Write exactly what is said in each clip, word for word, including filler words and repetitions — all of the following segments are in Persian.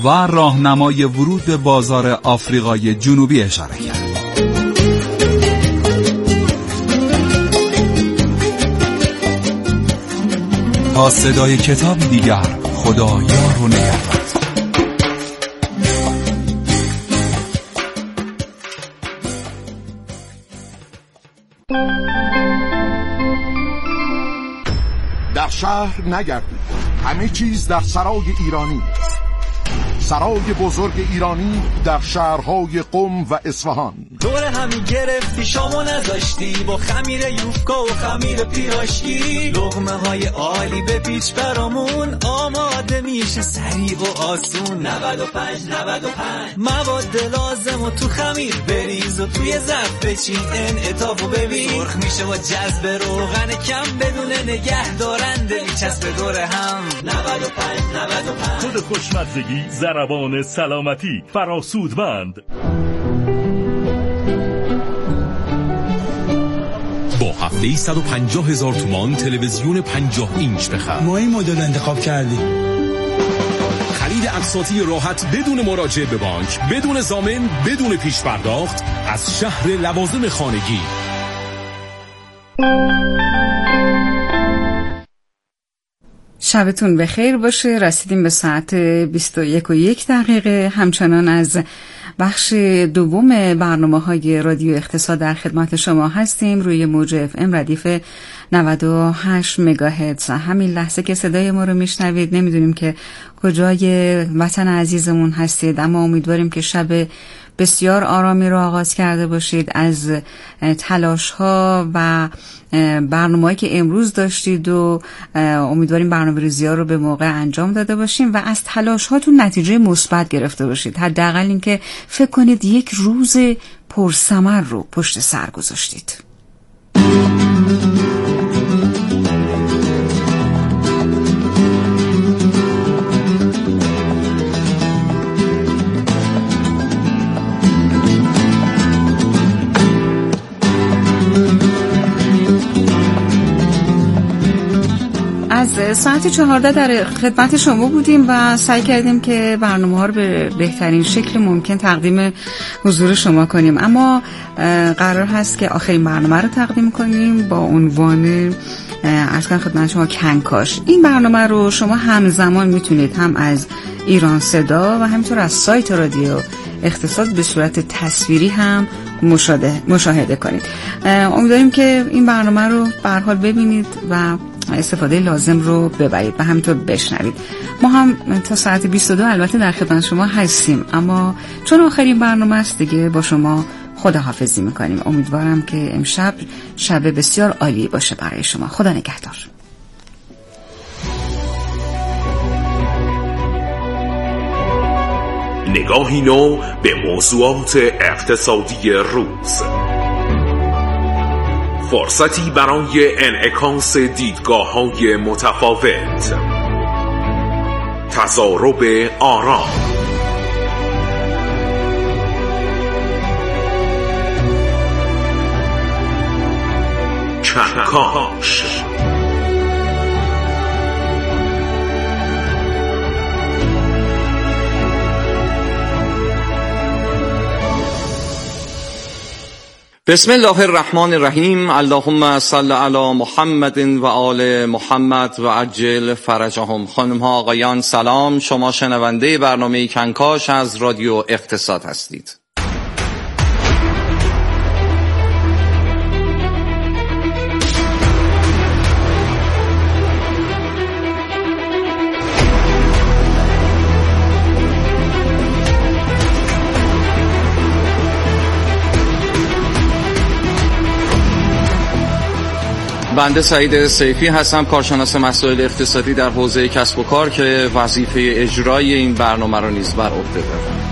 و راهنمای ورود به بازار آفریقای جنوبی اشاره کرد. تا صدای کتابی دیگر، خدا یار و نگهدار. در شهر نگردید، همه چیز در سرای ایرانی است. سرای بزرگ ایرانی در شهرهای قم و اصفهان. دور همی گرفتی شامو نذاشتی، با خمیر یوفکا و خمیر پیراشکی، لقمه های عالی به پیچ برامون آماده میشه سریع و آسون. نود و پنج نود و پنج مواد لازم و تو خمیر بریز و توی ظرف بچین، انعطافو ببین، سرخ میشه و جذب روغن کم بدون نگه دارنده میچسبه دور هم. نود و پنج نود و پنج خود خوشمزگی، ضربان سلامتی، فراسودمند. با هفته صد و پنجاه هزار تومان تلویزیون پنجاه اینچ بخر. ما این مدل انتخاب کردیم. خرید اقساطی راحت بدون مراجعه به بانک، بدون ضامن، بدون پیش پرداخت از شهر لوازم خانگی. شبتون بخیر باشه. رسیدیم به ساعت بیست و یک و یک دقیقه. همچنان از بخش دوم برنامه‌های رادیو اقتصاد در خدمت شما هستیم روی موج اف ام ردیف نود و هشت مگاهرتز. همین لحظه که صدای ما رو میشنوید نمیدونیم که کجای وطن عزیزمون هستید، اما امیدواریم که شب بسیار آرامی رو آغاز کرده باشید. از تلاش‌ها و برنامه‌ای که امروز داشتید و امیدواریم برنامه‌ریزی‌ها رو به موقع انجام داده باشیم و از تلاش‌هاتون نتیجه مثبت گرفته باشید. حداقل اینکه فکر کنید یک روز پرثمر رو پشت سر گذاشتید. از ساعت چهارده در خدمت شما بودیم و سعی کردیم که برنامه ها رو به بهترین شکل ممکن تقدیم حضور شما کنیم، اما قرار هست که آخرین برنامه رو تقدیم کنیم با عنوان عرض کنم خدمت شما کنکاش. این برنامه رو شما همزمان میتونید هم از ایران صدا و همینطور از سایت رادیو اقتصاد به صورت تصویری هم مشاهده مشاهده کنید. امیدواریم که این برنامه رو به هر حال ببینید و استفاده لازم رو ببرید و همینطور بشنوید. ما هم تا ساعت بیست و دو البته در خدمت شما هستیم، اما چون آخرین برنامه است دیگه با شما خداحافظی میکنیم. امیدوارم که امشب شب بسیار عالی باشه برای شما. خدا نگهدار. نگاهی نو به موضوعات اقتصادی روز، فرصتی برای انعکاس دیدگاه‌های متفاوت، تضارب آرا، کنکاش. بسم الله الرحمن الرحیم. اللهم صل علی محمد و آل محمد و عجل فرجهم. خانم ها آقایان سلام، شما شنونده برنامه کنکاش از رادیو اقتصاد هستید. بنده سعید سیفی هستم، کارشناس مسائل اقتصادی در حوزه کسب و کار که وظیفه اجرای این برنامه را نیز بر عهده دارم.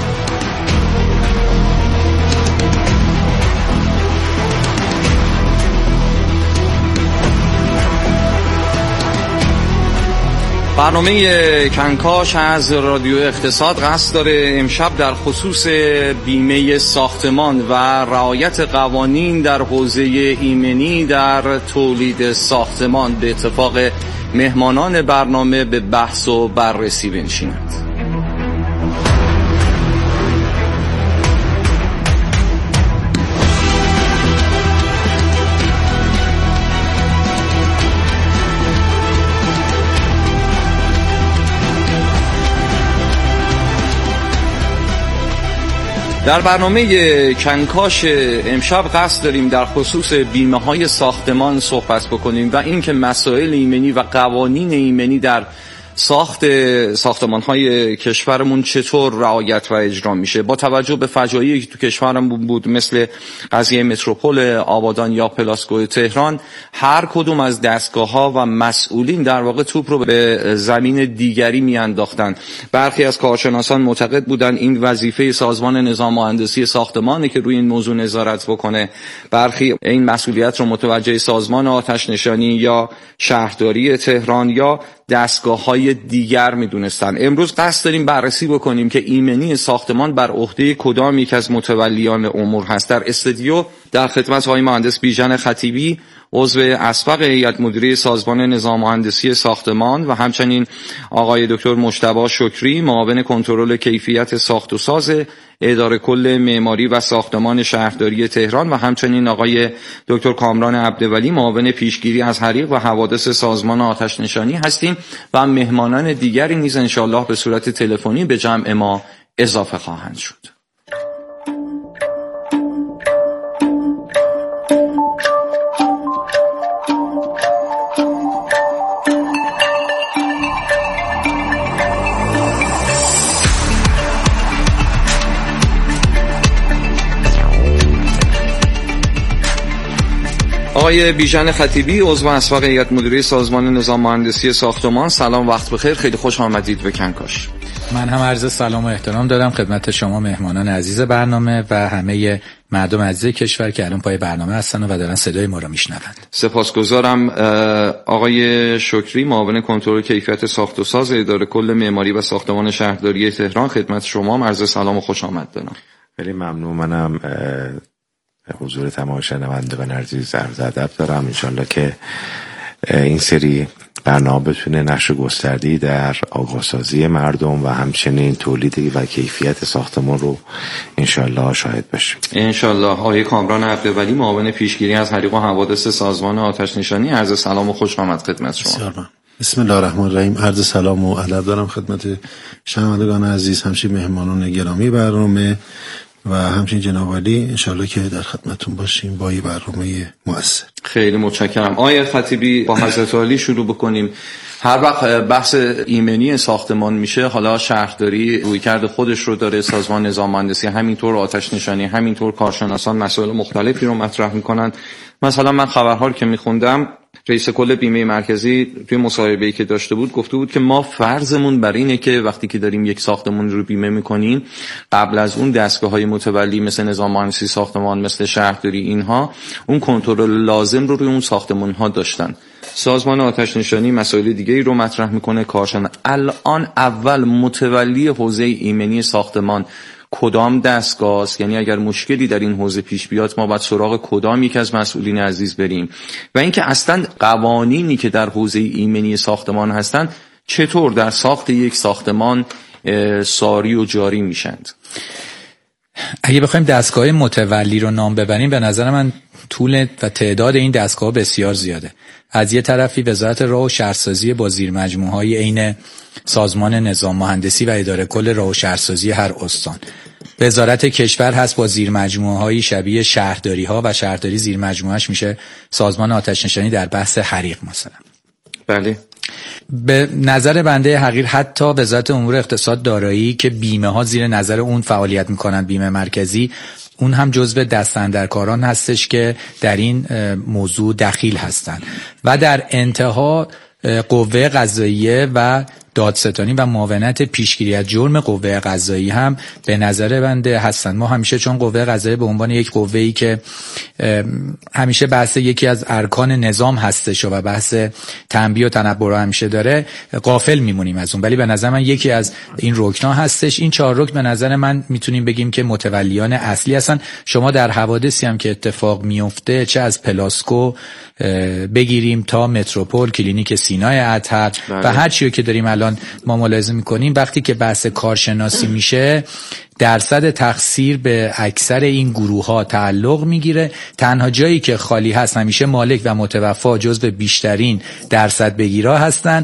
برنامه کنکاش از رادیو اقتصاد قصد داره امشب در خصوص بیمه ساختمان و رعایت قوانین در حوزه ایمنی در تولید ساختمان به اتفاق مهمانان برنامه به بحث و بررسی بنشیند. در برنامه کنکاش امشب قصد داریم در خصوص بیمه های ساختمان صحبت بکنیم و اینکه مسائل ایمنی و قوانین ایمنی در ساخت ساختمان‌های کشورمون چطور رعایت و اجرا میشه با توجه به فجایعی که تو کشورمون بود مثل قضیه متروپول آبادان یا پلاسگو تهران. هر کدوم از دستگاه‌ها و مسئولین در واقع توپ رو به زمین دیگری میانداختن. برخی از کارشناسان معتقد بودن این وظیفه سازمان نظام مهندسی ساختمانه که روی این موضوع نظارت بکنه. برخی این مسئولیت رو متوجه سازمان آتش نشانی یا شهرداری تهران یا دستگاه‌های دیگر می‌دونستن. امروز قصد داریم بررسی بکنیم که ایمنی ساختمان بر عهده کدام یک از متولیان امور هست. در استودیو در خدمت آقای مهندس بیژن خطیبی، عضو اسبق هیئت مدیره سازمان نظام مهندسی ساختمان و همچنین آقای دکتر مجتبی شکری، معاون کنترل کیفیت ساخت و ساز اداره کل معماری و ساختمان شهرداری تهران و همچنین آقای دکتر کامران عبدولی، معاون پیشگیری از حریق و حوادث سازمان آتش نشانی هستیم و مهمانان دیگری نیز انشاءالله به صورت تلفنی به جمع ما اضافه خواهند شد. آقای بیژن خطیبی، عضو اسبق هیئت مدیره سازمان نظام مهندسی ساختمان، سلام، وقت بخیر، خیلی خوش آمدید به کنکاش. من هم عرض سلام و احترام دارم خدمت شما مهمانان عزیز برنامه و همه مردم عزیز کشور که الان پای برنامه هستن و دارن صدای ما رو میشنوند. سپاسگزارم. آقای شکری، معاون کنترل کیفیت ساخت و ساز اداره کل معماری و ساختمان شهرداری تهران، خدمت شما عرض سلام و خوش آمد دارم. خیلی ممنون. منم حضور تمام شنوندگان عزیز عرض ادب دارم. انشالله که این سری برنامه بتونه نشر گسترده‌ای در آگاهسازی مردم و همچنین تولید و کیفیت ساختمان رو انشالله شاهد بشیم. انشالله. آقای کامران عبدولی، معاون پیشگیری از حریق و حوادث سازمان آتش نشانی، عرض سلام و خوش آمد خدمت شما. بسم الله الرحمن الرحیم. عرض سلام و ادب دارم خدمت شنوندگان عزیز، همچنین مهمانان گرامی برنامه و همچنین جناب علی، انشالله که در خدمتون باشیم با این برنامه مؤثر. خیلی متشکرم. آقای خطیبی، با حضرت علی شروع بکنیم. هر وقت بحث ایمنی ساختمان میشه، حالا شهرداری رویکرد خودش رو داره، سازمان نظام مهندسی همینطور، آتش نشانی همینطور، کارشناسان مسائل مختلفی رو مطرح میکنن. مثلا من خبرها رو که میخوندم، رئیس کل بیمه مرکزی توی مصاحبه‌ای که داشته بود گفته بود که ما فرضمون بر اینه که وقتی که داریم یک ساختمان رو بیمه میکنیم، قبل از اون دستگاه‌های متولی مثل نظام مهندسی ساختمان، مثل شهرداری، اینها اون کنترل لازم رو روی اون ساختمان‌ها داشتن. سازمان آتش نشانی مسائل دیگه‌ای رو مطرح میکنه، کارشناس. الان اول متولی حوزه ایمنی ساختمان کدام دستگاه است؟ یعنی اگر مشکلی در این حوزه پیش بیاد ما باید سراغ کدام یک از مسئولین عزیز بریم؟ و اینکه اصلا قوانینی که در حوزه ایمنی ساختمان هستند چطور در ساخت یک ساختمان ساری و جاری میشند؟ اگه بخوایم دستگاه متولی رو نام ببریم، به نظر من طول و تعداد این دستگاه بسیار زیاده. از یه طرفی وزارت راه و شهرسازی با زیر مجموعه‌های عین سازمان نظام مهندسی و اداره کل راه و شهرسازی هر استان. وزارت کشور هست با زیر مجموعه‌های شبیه شهرداری‌ها و شهرداری زیر مجموعه‌اش میشه سازمان آتش نشانی در بحث حریق مثلا. بله. به نظر بنده حقیر حتی وزارت امور اقتصاد دارایی که بیمه ها زیر نظر اون فعالیت میکنن، بیمه مرکزی، اون هم جزو دستاندرکاران هستش که در این موضوع دخیل هستن. و در انتها قوه قضاییه و دادستانی و معاونت پیشگیری از جرم قوه قضایی هم به نظر بنده هستن. ما همیشه چون قوه قضایی به عنوان یک قوه‌ای که همیشه بحث یکی از ارکان نظام هستش و بحث تنبیه و تنبه رو همیشه داره، غافل میمونیم از اون، ولی به نظر من یکی از این رکنا هستش. این چهار رکن به نظر من میتونیم بگیم که متولیان اصلی هستن. شما در حوادثی هم که اتفاق میفته، چه از پلاسکو بگیریم تا متروپول، کلینیک سینای اطهر و هر چیزی که داریم الان ما ملاحظه میکنیم، وقتی که بحث کارشناسی میشه درصد تقصیر به اکثر این گروه ها تعلق میگیره. تنها جایی که خالی هست همیشه مالک و متوفا جزو بیشترین درصد بگیرا هستن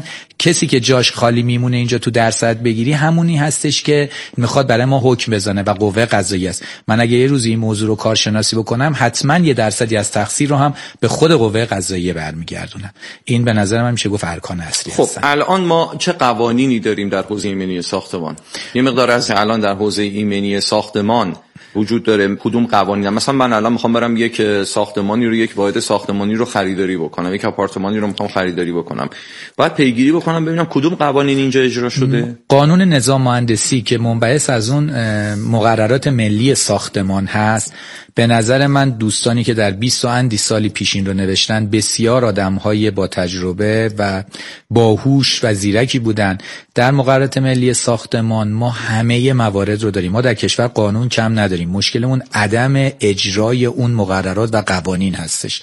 کسی که جاش خالی میمونه اینجا تو درصد بگیری همونی هستش که میخواد برای ما حکم بزنه و قوه قضاییه است. من اگه یه روزی این موضوع رو کارشناسی بکنم حتما یه درصدی از تقصیر رو هم به خود قوه قضاییه برمیگردونم. این به نظر من میشه گفت ارکان اصلی خب هستن. الان ما چه قوانینی داریم در حوزه ایمنی ساختمان؟ یه مقدار از الان در حوزه ایمنی ساختمان وجود داره، کدوم قوانین؟ مثلا من الان میخوام برم یک ساختمانی رو، یک واحد ساختمانی رو خریداری بکنم، یک آپارتمانی رو میخوام خریداری بکنم، باید پیگیری بکنم ببینم کدوم قوانین اینجا اجرا شده. قانون نظام مهندسی که منبعث از اون مقررات ملی ساختمان هست، به نظر من دوستانی که در بیست و اندی سالی پیشین رو نوشتن بسیار آدم‌های با تجربه و باهوش و زیرکی بودن. در مقررات ملی ساختمان ما همه موارد رو داریم. ما در کشور قانون کم نداریم. مشکلمون عدم اجرای اون مقررات و قوانین هستش.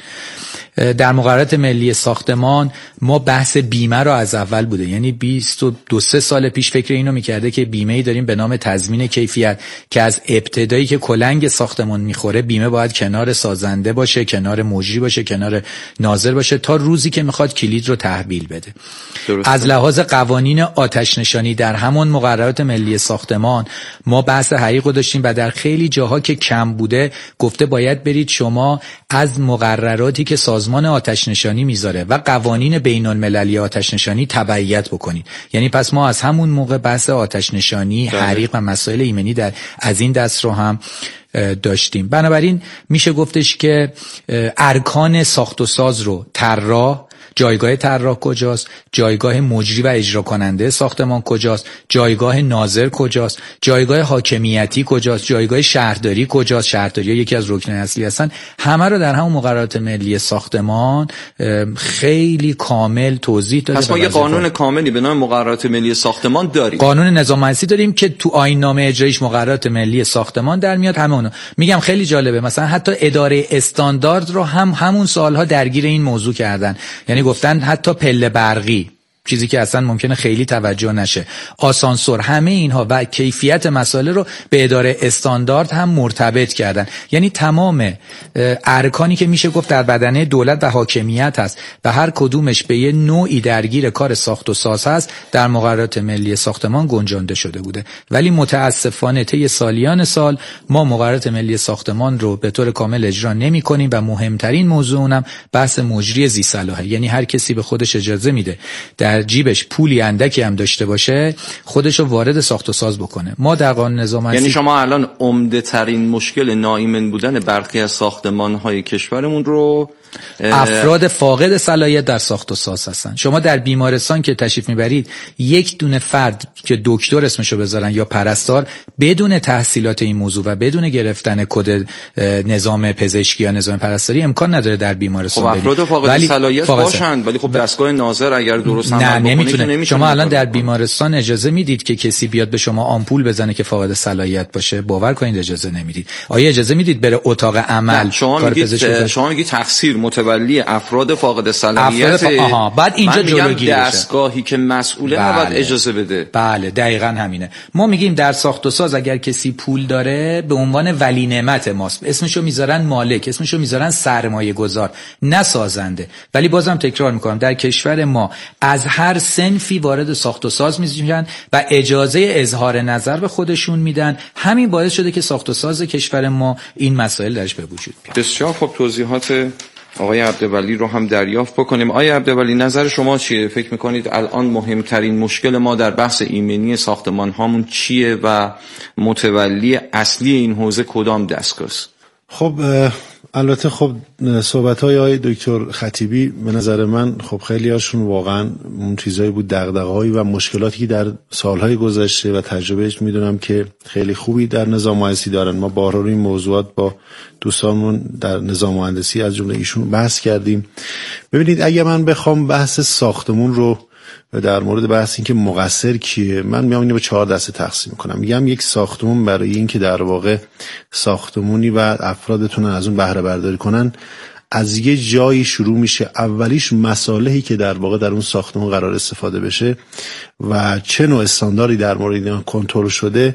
در مقررات ملی ساختمان ما بحث بیمه رو از اول بوده، یعنی بیست و دو سه سال پیش فکر اینو میکرده که بیمه‌ای داریم به نام تضمین کیفیت که از ابتدایی که کلنگ ساختمان میخوره بیمه باید کنار سازنده باشه، کنار مجری باشه، کنار ناظر باشه تا روزی که میخواد کلید رو تحویل بده. درسته. از لحاظ قوانین آتش نشانی در همون مقررات ملی ساختمان ما بحث حقیق رو داشتیم و در خیلی جاها که کم بوده گفته باید برید شما از مقرراتی که سازمان آتش نشانی میذاره و قوانین بین المللی آتش نشانی تبعیت بکنید. یعنی پس ما از همون موقع بحث آتش نشانی، حریق و مسائل ایمنی در از این دست رو هم داشتیم. بنابراین میشه گفتش که ارکان ساخت و ساز رو طراح، جایگاه طراح کجاست، جایگاه مجری و اجرا کننده ساختمان کجاست، جایگاه ناظر کجاست، جایگاه حاکمیتی کجاست، جایگاه شهرداری کجاست، شهرداری یکی از رکن اصلی هستن، همه رو در همون مقررات ملی ساختمان خیلی کامل توضیح داده. پس ما یه قانون کاملی به نام مقررات ملی ساختمان داریم. قانون نظام مهندسی داریم که تو آیین نامه اجرایش مقررات ملی ساختمان در میاد. همونو میگم خیلی جالبه، مثلا حتی اداره استاندارد رو هم همون سالها درگیر این موضوع کردن. یعنی گفتن حتی پله برقی، چیزی که اصلا ممکنه خیلی توجه نشه، آسانسور، همه اینها و کیفیت مسائل رو به اداره استاندارد هم مرتبط کردن. یعنی تمام ارکانی که میشه گفت در بدنه دولت و حاکمیت هست و هر کدومش به یه نوعی درگیر کار ساخت و ساز هست در مقررات ملی ساختمان گنجانده شده بوده. ولی متاسفانه طی سالیان سال ما مقررات ملی ساختمان رو به طور کامل اجرا نمی کنیم و مهمترین موضوع اونم بحث مجری ذی صلاحه. یعنی هر کسی به خودش اجازه میده در جیبش پولی اندکی هم داشته باشه خودشو وارد ساخت و ساز بکنه. ما در قانون نظام مهندسی، یعنی شما الان عمده ترین مشکل ناایمن بودن برخی از ساختمان‌های کشورمون رو افراد فاقد صلاحیت در ساخت و ساز هستن. شما در بیمارستان که تشریف میبرید یک دونه فرد که دکتر اسمشو بذارن یا پرستار بدون تحصیلات این موضوع و بدون گرفتن کد نظام پزشکی یا نظام پرستاری امکان نداره در بیمارستان. خب افراد فاقد صلاحیت باشند ولی خب دستگاه ناظر اگر درست عمل بکنه نمیتونه. نمیتونه. شما الان در بیمارستان اجازه میدید که کسی بیاد به شما آمپول بزنه که فاقد صلاحیت باشه؟ باور کنید اجازه نمیدید. آیا اجازه میدید بره اتاق عمل شما میگید شما میگید تقصیر متولی افراد فاقد صلاحیت ف... آها بعد اینجا جلوگیری بشه. دستگاهی که مسئوله بله. نباید اجازه بده. بله دقیقاً همینه. ما میگیم در ساخت و ساز اگر کسی پول داره به عنوان ولی نعمت ماست، اسمشو میذارن مالک، اسمشو میذارن سرمایه گذار، نه سازنده. ولی بازم تکرار میکنم در کشور ما از هر صنفی وارد ساخت و ساز میشن و اجازه اظهار نظر به خودشون میدن. همین باعث شده که ساخت و ساز کشور ما این مسائل درش به وجود بیاد. بسیار خوب توضیحات آقای عبدولی رو هم دریافت بکنیم. آقای عبدولی نظر شما چیه؟ فکر میکنید الان مهمترین مشکل ما در بحث ایمنی ساختمان هامون چیه و متولی اصلی این حوزه کدام دستگاه است؟ خب البته خب صحبت‌های آقای دکتر خطیبی به نظر من خب خیلی هاشون واقعا اون چیزایی بود، دغدغه‌هایی و مشکلاتی که در سالهای گذشته و تجربهش میدونم که خیلی خوبی در نظام مهندسی دارن. ما بارها روی این موضوعات با دوستانمون در نظام مهندسی از جمله ایشون بحث کردیم. ببینید اگه من بخوام بحث ساختمون رو در مورد بحث این که مقصر کیه، من میام اینو به چهار دسته تقسیم کنم. میگم یک ساختمون برای این که در واقع ساختمونی و افرادتون از اون بهره برداری کنن از یه جایی شروع میشه. اولیش مصالحی که در واقع در اون ساختمون قرار استفاده بشه و چه نوع استانداردی در مورد این کنترل شده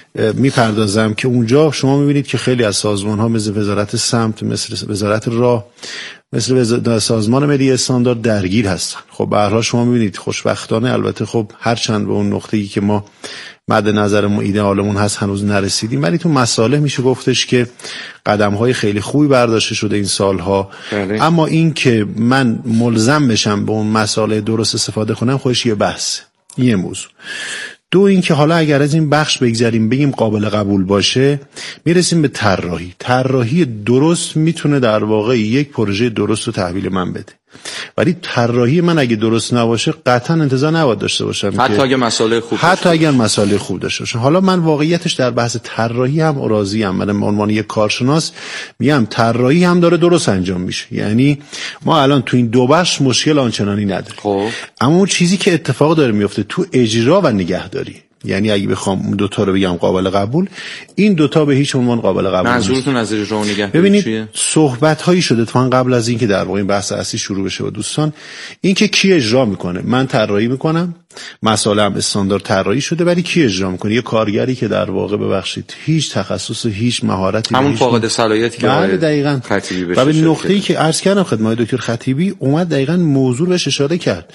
میپردازم که اونجا شما میبینید که خیلی از سازمان ها مثل وزارت سمت، مثل وزارت راه مثل سازمان ملی استاندارد درگیر هستن. خب به هر حال شما می‌بینید خوشبختانه، البته خب هر چند به اون نقطه‌ای که ما مد نظرمون ایدئالمون هست هنوز نرسیدیم، ولی تو مسائل میشه گفتش که قدم‌های خیلی خوبی برداشته شده این سالها. بله. اما این که من ملزم بشم به اون مسائل درست استفاده کنم خودش یه بحث، یه موضوع. دو این که حالا اگر از این بخش بگذریم بگیم قابل قبول باشه، میرسیم به طراحی. طراحی درست میتونه در واقع یک پروژه درست رو تحویل من بده، ولی طراحی من اگه درست نباشه قطعا انتظار نباید داشته باشم، حتی اگه مسئله خوب حتی اگر مسئله خوب داشته باشم. حالا من واقعیتش در بحث طراحی هم راضی ام. من به عنوان یک کارشناس میگم طراحی هم داره درست انجام میشه، یعنی ما الان تو این دو بخش مشکل آنچنانی نداریم. خب اما اون چیزی که اتفاق داره میفته تو اجرا و نگهداری، یعنی اگه بخوام دو تا رو بگم قابل قبول، این دو تا به هیچ عنوان قابل قبول نیست. منظورتون از اجرا و نگهداری ببینید چیه؟ صحبت هایی شده اتفاقا قبل از این که در واقع این بحث اصلی شروع بشه با دوستان، این که کی اجرا میکنه. من طراحی میکنم، مسائل هم استاندارد طراحی شده، ولی کی اجرا میکنه؟ یه کارگری که در واقع ببخشید هیچ تخصص و هیچ مهارتی، همون فاقد صلاحیتی که بله دقیقاً خطیبی بشه. و به نقطه‌ای که عرض کردم خدمت دکتر خطیبی اومد دقیقاً موضوع بهش اشاره کرد.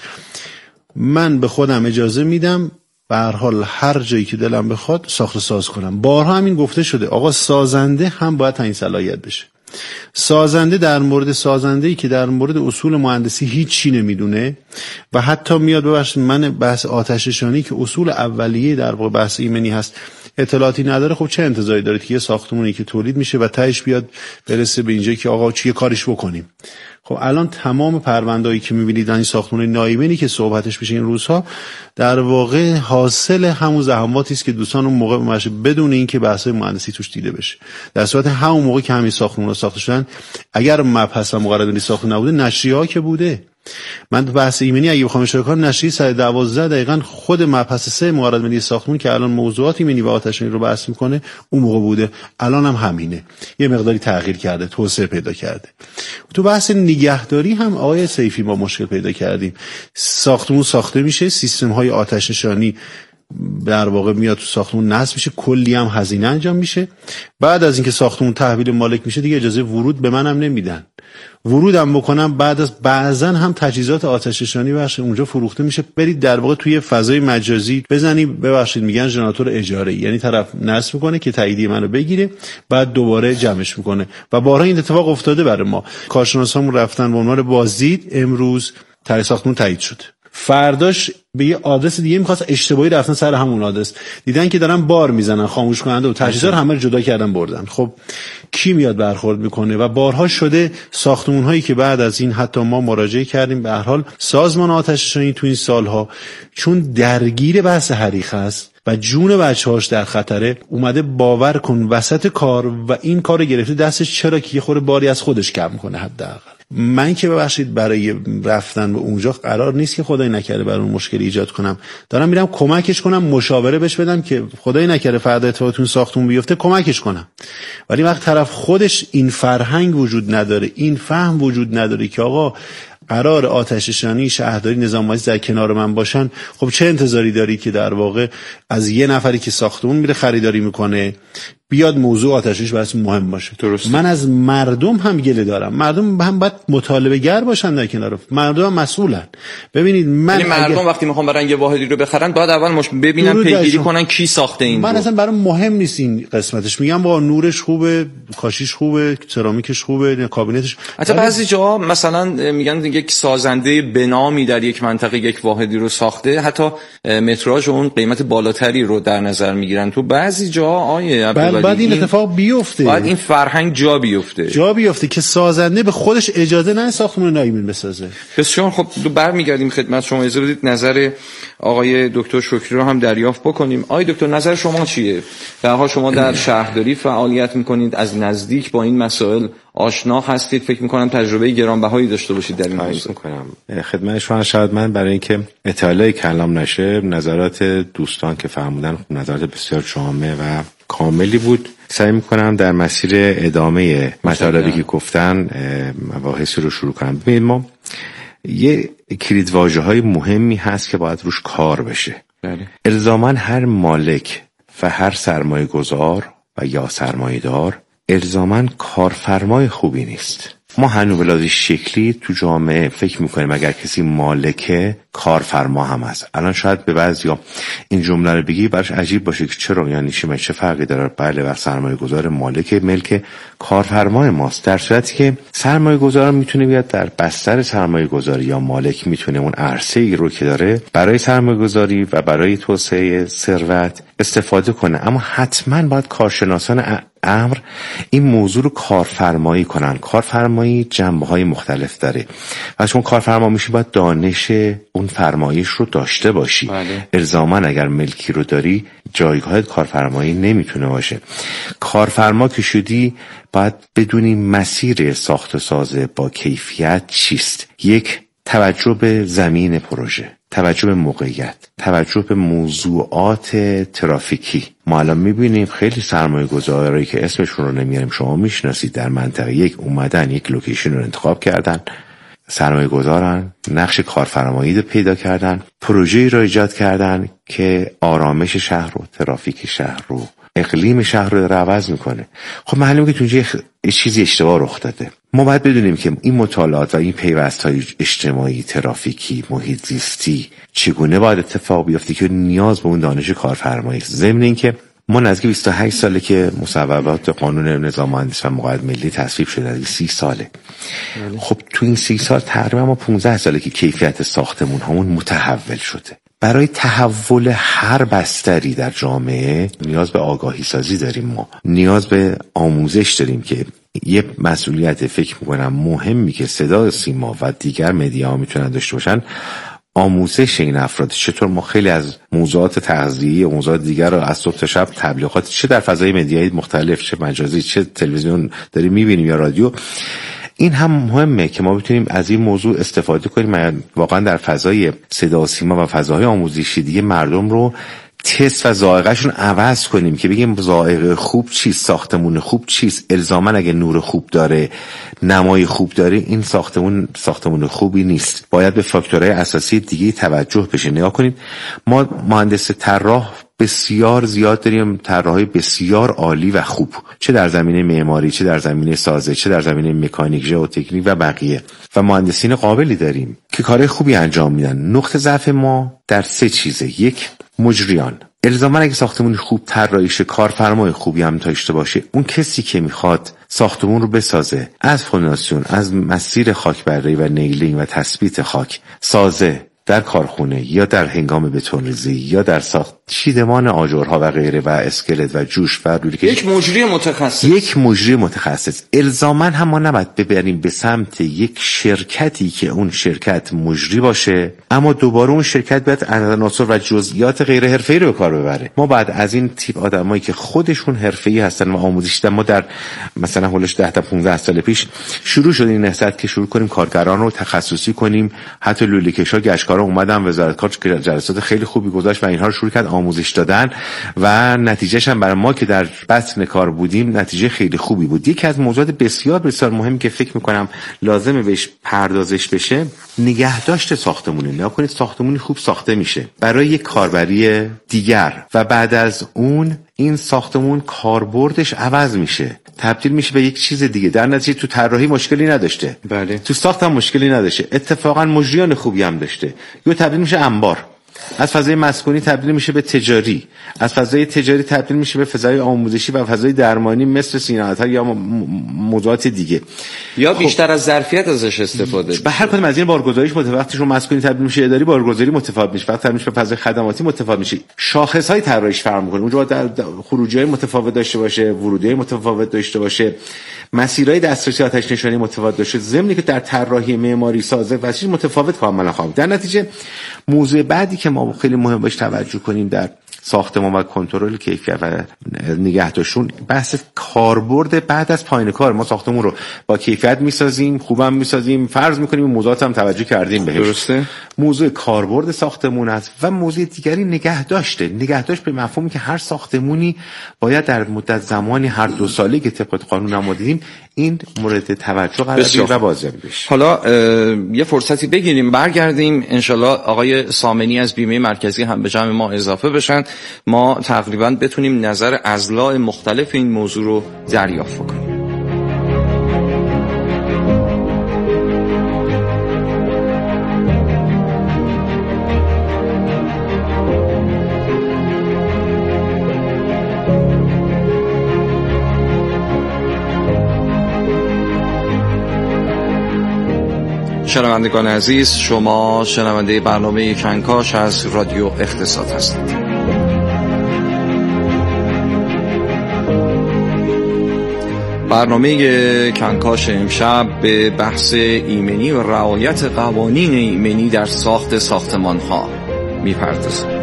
من به خودم اجازه میدم به هر حال هر جایی که دلم بخواد ساخت ساز کنم. بارها همین گفته شده آقا سازنده هم باید این صلاحیت بشه. سازنده در مورد سازنده‌ای که در مورد اصول مهندسی هیچی نمیدونه و حتی میاد ببخشید من بحث آتش نشانی که اصول اولیه در واقع بحث ایمنی هست اطلاعاتی نداره، خب چه انتظاری دارید که یه ساختمونی که تولید میشه و تهش بیاد برسه به اینجا که آقا چیه کارش بکنیم؟ خب الان تمام پرونده‌ای که می‌بینید این ساختمان نایمنی که صحبتش میشه این روزها در واقع حاصل همون زحماتی است که دوستان اون موقع باشه بدون اینکه بحث‌های مهندسی توش دیده بشه. در صورت همون موقع که همین ساختمان‌ها ساخته شدن، اگر مبحث و مقرراتی ساخته نبوده نشریه‌ها که بوده. من تو بحث ایمنی اگه بخوام اشاره کنم، نشریه صد و دوازده دقیقاً خود مبحث سه مقررات ملی ساختمان که الان موضوعات ایمنی و آتش نشانی رو بحث میکنه اون موقع بوده، الان هم همینه، یه مقداری تغییر کرده، توسعه پیدا کرده. تو بحث نگهداری هم آقای سیفی ما مشکل پیدا کردیم. ساختمون ساخته میشه، سیستم های آتش نشانی در واقع میاد تو ساختمون نصب میشه، کلی هم هزینه انجام میشه. بعد از اینکه ساختمون تحویل مالک میشه دیگه اجازه ورود به منم نمیدن. ورودم بکنم بعد از بعضن هم تجهیزات آتش نشانی بخش اونجا فروخته میشه، برید در واقع توی فضای مجازی بزنی ببخشید میگن ژنراتور اجاره، یعنی طرف نصب میکنه که تاییدیه منو بگیره بعد دوباره جمعش میکنه. و بارها این اتفاق افتاده برای ما. کارشناسامون رفتن به عنوان بازدید، امروز طرح ساختمون تایید شد، فرداش به یه آدرس دیگه می‌خواست اشتباهی رفتن سر همون آدرس، دیدن که دارن بار میزنن خاموش کننده و تجهیزات همه رو جدا کردن بردن. خب کی میاد برخورد میکنه؟ و بارها شده ساختمان‌هایی که بعد از این حتی ما مراجعه کردیم به هر حال سازمان آتش نشانی تو این سالها چون درگیر بحث حریق است و جون بچه‌هاش در خطره، اومده باور کن وسط کار و این کارو گرفته دستش، چرا که یه خورده باری از خودش کم کنه. حداقل من که ببخشید برای رفتن به اونجا قرار نیست که خدای نکرده برای اون مشکلی ایجاد کنم، دارم میرم کمکش کنم، مشاوره بهش بدم که خدای نکرده فردا اتفاقی ساختمون بیفته کمکش کنم. ولی وقت طرف خودش این فرهنگ وجود نداره، این فهم وجود نداره که آقا قرار آتش نشانی، شهرداری، نظام مهندسی در کنار من باشن، خب چه انتظاری داری که در واقع از یه نفری که ساختمون میره خریداری میکنه بیاد موضوع آتشش براش مهم باشه؟ درسته. من از مردم هم گله دارم، مردم هم باید مطالبه گر باشن در کنار، مردم هم مسئولن. ببینید من یعنی مردم وقتی میخوان برن یه واحدی رو بخرن باید اول مش ببینن پیگیری کنن کی ساخته این من رو. اصلا برام مهم نیست این قسمتش، میگم با نورش خوبه، کاشیش خوبه، سرامیکش خوبه، کابینتش. حتی بعضی جاها مثلا میگن یک سازنده بنامی در یک منطقه یک واحدی رو ساخته، حتی متراژ اون قیمت بالاتری رو در نظر میگیرن. تو بعضی جاها آیه بعد این اتفاق بیفته، بعد این فرهنگ جا بیفته جا بیفته که سازنده به خودش اجازه نه ساختمان نایمن بسازه. بسیار خب، برمیگردیم خدمت شما. اجازه بدید نظر آقای دکتر شکری رو هم دریافت بکنیم. آقای دکتر نظر شما چیه؟ به هر حال شما در شهرداری فعالیت میکنید، از نزدیک با این مسائل آشنا هستید، فکر میکنم تجربه گرانبهایی داشته باشید در این موضوع. میکنم خدمت شما. شاید من برای اینکه اطلاعی کلام نشه، نظرات دوستان که فرمودن نظرات بسیار جامع و کاملی بود، سعی میکنم در مسیر ادامه مطالبی که گفتن مباحثی رو شروع کنم. ببینید ما یه کلیدواژه های مهمی هست که باید روش کار بشه. بله. الزاماً هر مالک و هر سرمایه گذار و یا سرمایه دار الزاماً کارفرمای خوبی نیست. ما هنوز بلاد شکلی تو جامعه فکر میکنیم اگر کسی مالکه کارفرما هم هست. الان شاید به بعضیا این جمله رو بگی براش عجیب باشه که چرا، یعنی چی، چه فرقی داره؟ بله، و سرمایه گذار مالک ملک کارفرمای ماست، در صورتی که سرمایه گذار میتونه بیاد در بستر سرمایه گذاری یا مالک میتونه اون عرصه‌ای رو که داره برای سرمایه گذاری و برای توسعه ثروت استفاده کنه. اما حتما باید کارشناسان امر این موضوع رو کارفرمایی کنن. کارفرمایی جنبه‌های مختلف داره و چون کارفرما میشی باید دانش اون فرمایش رو داشته باشی. بله. الزاما اگر ملکی رو داری جایگاه کارفرمایی نمیتونه باشه. کارفرما که شدی باید بدونی مسیر ساخت و ساز با کیفیت چیست. یک، توجه به زمین پروژه، توجه به موقعیت، توجه به موضوعات ترافیکی. ما الان میبینیم خیلی سرمایه گذاری که اسمشون رو نمیاریم، شما میشناسید، در منطقه یک اومدن یک لوکیشن رو انتخاب کردن، سرمایه گذارن، نقش کارفرمایی رو پیدا کردن، پروژه‌ای رو ایجاد کردن که آرامش شهر رو، ترافیک شهر رو، اقلیم شهر رو عوض میکنه. خب معلومه که اونجا یه چیزی اشتباه رخ داده. ما باید بدونیم که این مطالعات و این پیوست‌های اجتماعی، ترافیکی، محیط زیستی چگونه باید اتفاق بیفته که نیاز به اون دانش کارفرمایی است. ضمن اینکه ما نزدیک بیست و هشت ساله که مصوبات قانون نظام مهندسی و مقاعد ملی تصویب شده، نزدیک سی ساله. خب تو این سی سال تقریبا ما پانزده ساله که کیفیت ساختمون همون متحول شده. برای تحول هر بستری در جامعه نیاز به آگاهی سازی داریم، ما نیاز به آموزش داریم که یه مسئولیت فکر میکنم مهمی که صدا سیما و دیگر مدیا میتونن داشته باشن آموزش این افراد. چطور ما خیلی از موضوعات تغذیه‌ای و موضوعات دیگر رو از صبح تا شب تبلیغات چه در فضای مدیایی مختلف، چه مجازی، چه تلویزیون داریم میبینیم یا رادیو، این هم مهمه که ما بتونیم از این موضوع استفاده کنیم. واقعا در فضای صدا و سیما و فضاهای آموزشی دیگه مردم رو تست و ذائقه‌شون عوض کنیم که بگیم ذائقه خوب چیست، ساختمون خوب چیست. الزاما اگه نور خوب داره، نمای خوب داره، این ساختمون ساختمون خوبی نیست. باید به فاکتورهای اساسی دیگه توجه بشه. نگاه کنید، ما مهندس طراح بسیار زیاد داریم، طراحای بسیار عالی و خوب، چه در زمینه معماری، چه در زمینه سازه، چه در زمینه مکانیک، ژئوتکنیک و بقیه، و مهندسین قابلی داریم که کارهای خوبی انجام میدن. نقطه ضعف ما در سه چیزه. یک، مجریان. الزاما اگه ساختمون خوب طراحی شه، کارفرمای خوبی هم داشته باشه، اون کسی که میخواد ساختمون رو بسازه، از فونداسیون، از مسیر خاکبرداری و نیلینگ و تثبیت خاک، سازه در کارخونه یا در هنگام بتون‌ریزی یا در ساخت چیدمان آجرها و غیره و اسکلت و جوش و لوله، یک مجری متخصص یک مجری متخصص. الزاما هم ما نباید ببریم به سمت یک شرکتی که اون شرکت مجری باشه اما دوباره اون شرکت باید عناصر و جزئیات غیر حرفه‌ای رو به کار ببره. ما بعد از این تیپ آدمایی که خودشون حرفه‌ای هستن و آموزش دیدن، ما در مثلا هولش ده تا پانزده سال پیش شروع شد این نهضت که شروع کنیم کارگران رو تخصصی کنیم. حتی لوله‌کشا، گشتکارا اومدن، وزارت کار جلسات خیلی خوبی گذاشت و اینها رو شروع کرد آموزش دادن و نتیجهش هم برای ما که در بطن کار بودیم نتیجه خیلی خوبی بود. یکی از موضوعات بسیار بسیار مهمی که فکر میکنم لازمه بهش پردازش بشه نگهداشت ساختمونه. نگاه کنید ساختمونی خوب ساخته میشه برای یک کاربری دیگر و بعد از اون این ساختمون کاربردش عوض میشه، تبدیل میشه به یک چیز دیگه. در نتیجه تو طراحی مشکلی نداشته، بله، تو ساخت هم مشکلی نداشته، اتفاقا مجریان خوبی هم داشته. یا تبدیل میشه انبار، از فضای مسکونی تبدیل میشه به تجاری، از فضای تجاری تبدیل میشه به فضای آموزشی و فضای درمانی مثل صنعت‌ها یا موضوعات دیگه، یا خب بیشتر از ظرفیت ازش استفاده. به هر کدوم از این بارگذاریش متفاوت شون، مسکونی تبدیل میشه اداری، بارگذاری متفاوت میشه، وقتی میشه به فضای خدماتی متفاوت میشه، شاخص‌های طراحیش فرق میکنه. اونجا باید خروجی‌های متفاوت داشته باشه، ورودی‌های متفاوت داشته باشه، مسیرهای دسترسی آتش نشانی متفاوت داشته، ضمن که در طراحی معماری سازه و چیز متفاوت کاملا خواهد. در نتیجه موضوع بعدی که ما خیلی مهم باشه توجه کنیم در ساختمان و کنترل کیفیت و نگهداشتشون بحث کاربرد بعد از پایان کار. ما ساختمون رو با کیفیت میسازیم، خوبم میسازیم، فرض میکنیم این موضوعات هم توجه کردیم بهش، درسته؟ موضوع کاربرد ساختمون است و موضوع دیگری نگهداشته. نگهداشت به مفهومی که هر ساختمونی باید در مدت زمانی هر دو ساله که طبق قانون ما دیدیم این مورد توجه قرار بگیره و بازیابی بشه. حالا یه فرصتی بگیریم برگردیم انشالله آقای سامنی از بیمه مرکزی هم به جمع ما اضافه بشن، ما تقریبا بتونیم نظر اضلاع مختلف این موضوع رو دریافت کنیم. شنوندگان عزیز، شما شنونده برنامه کنکاش از رادیو اقتصاد هستید. برنامه کنکاش امشب به بحث ایمنی و رعایت قوانین ایمنی در ساخت ساختمان‌ها می‌پردازد.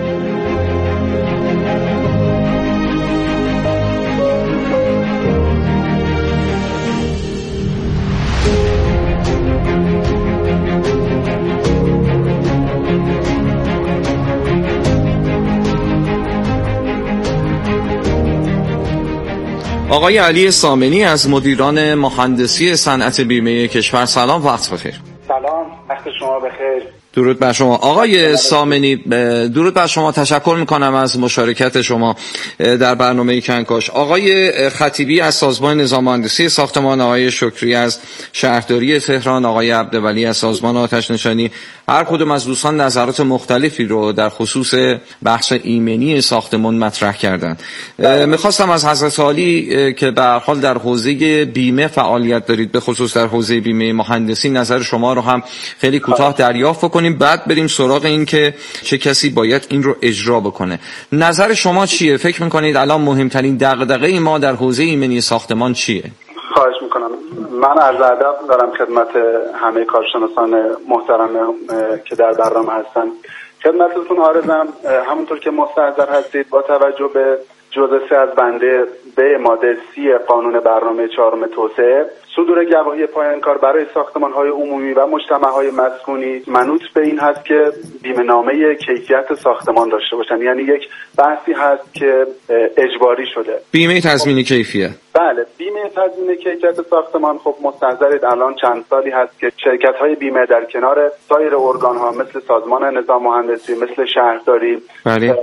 آقای علی سامنی از مدیران مهندسی صنعت بیمه کشور، سلام، وقت بخیر. سلام، وقت شما بخیر. درود بر شما آقای سامنی. درود بر شما، تشکر میکنم از مشارکت شما در برنامه کنکاش. آقای خطیبی از سازمان نظام مهندسی ساختمان، آقای شکری از شهرداری تهران، آقای عبدولی از سازمان آتش نشانی، هر کدوم از دوستان نظرات مختلفی رو در خصوص بحث ایمنی ساختمان مطرح کردند. میخواستم از حضرت عالی که به هر حال در حوزه بیمه فعالیت دارید، به خصوص در حوزه بیمه مهندسی، نظر شما رو هم خیلی کوتاه دریافت بکنیم، بعد بریم سراغ این که چه کسی باید این رو اجرا بکنه. نظر شما چیه؟ فکر میکنید الان مهمترین دغدغه ما در حوزه ایمنی ساختمان چیه؟ خواهش میکنم. من عرض ادب دارم خدمت همه کارشناسان محترم که در برنامه هستن. خدمتتون عارضم همونطور که مستحضر هستید با توجه به جزء سه از بنده به ماده سی قانون برنامه چهارم توسعه، صدور گواهی پایان کار برای ساختمان‌های عمومی و مجتمع‌های مسکونی منوط به این هست که بیمه‌نامه کیفیت ساختمان داشته باشن. یعنی یک بحثی هست که اجباری شده. بیمه تضمین کیفیت. بله، بیمه تضمین کیفیت ساختمان. خب مستحضرید الان چند سالی هست که شرکت‌های بیمه در کنار سایر ارگان‌ها مثل سازمان نظام مهندسی، مثل شهرداری، بله،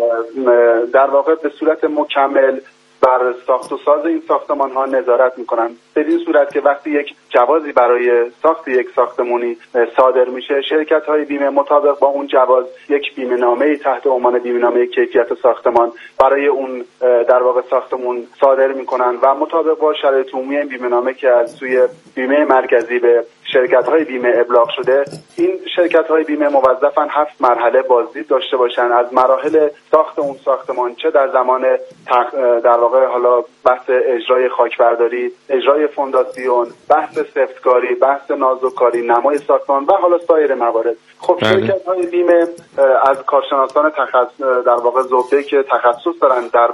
در واقع به صورت مکمل بر ساخت و ساز این ساختمان ها نظارت میکنن، به این صورت که وقتی یک جوازی برای ساخت یک ساختمانی صادر میشه، شرکت های بیمه مطابق با اون جواز یک بیمه نامه تحت عنوان بیمه نامه کیفیت ساختمان برای اون در واقع ساختمون صادر میکنن و مطابق با شرایط عمومی این بیمه نامه که از سوی بیمه مرکزی به شرکت های بیمه ابلاغ شده، این شرکت های بیمه موظفن هفت مرحله بازدید داشته باشن از مراحل ساخت اون ساختمان، چه در زمان تق... در واقع حالا بحث اجرای خاکبرداری، اجرای فونداسیون، بحث سفتکاری، بحث نازوکاری، نمای ساختمان و حالا سایر موارد. خب شرکت های بیمه از کارشناسان تخصص در واقع زوبده که تخصص دارن در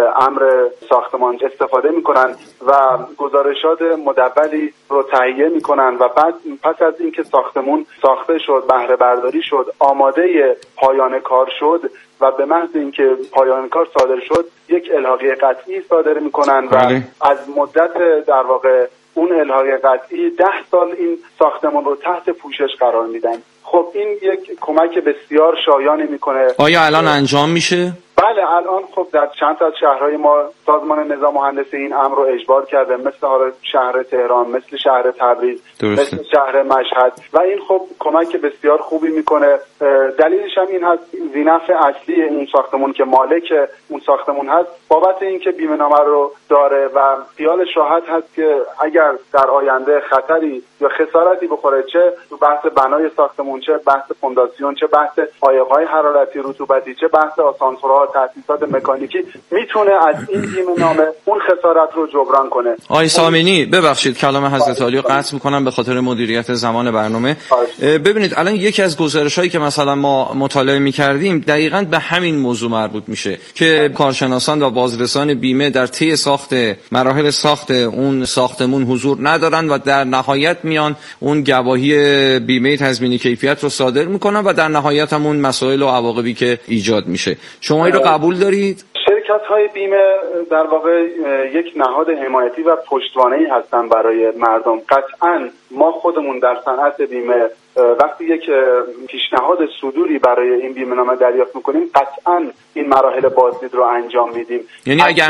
امر ساختمان استفاده میکنن و گزارشات مدولی رو تهیه میکنن و بعد پس از اینکه ساختمون ساخته شد، بهره برداری شد، آماده پایان کار شد و به محض اینکه پایان کار صادر شد، یک الحاقیه قطعی صادر میکنن و بله. از مدت در واقع اون الحاقیه قطعی ده سال این ساختمان رو تحت پوشش قرار میدن. خب این یک کمک بسیار شایانی میکنه. آیا الان انجام میشه؟ بله، الان خب در چند تا از شهرهای ما سازمان نظام مهندسی این امر رو اجبار کرده، مثل حالا شهر تهران، مثل شهر تبریز، درسته. مثل شهر مشهد و این خب کمک بسیار خوبی میکنه. دلیلش هم این هست، ذینفع اصلی اون ساختمون که مالک اون ساختمون هست بابت اینکه بیمه نامه رو داره و خیالش راحت هست که اگر در آینده خطری یا خسارتی بخوره، چه تو بحث بنای ساختمون، چه بحث فونداسیون، چه بحث عایق‌های حرارتی رطوبتی، چه بحث آسانسورها، تاسیسات مکانیکی، میتونه از این بیمه نامه اون خسارت رو جبران کنه. آقای سامنی ببخشید کلام حضرت عالی رو قطع میکنم به خاطر مدیریت زمان برنامه. ببینید الان یکی از گزارش‌هایی که مثلا ما مطالعه می‌کردیم دقیقاً به همین موضوع مربوط میشه که کارشناسان و بازرسان بیمه در طی ساخت مراحل ساخت اون ساختمون حضور ندارن و در نهایت میان اون گواهی بیمه تضمین کیفیت رو صادر میکنن و در نهایت هم اون مسائل و عواقبی که ایجاد میشه. شما این رو قبول دارید؟ شرکت های بیمه در واقع یک نهاد حمایتی و پشتوانه‌ای هستن برای مردم. قطعاً ما خودمون در صنعت بیمه وقتی یک پیشنهاد صدوری برای این بیمه نامه دریافت میکنیم، قطعاً این مراحل بازدید رو انجام میدیم. یعنی اگر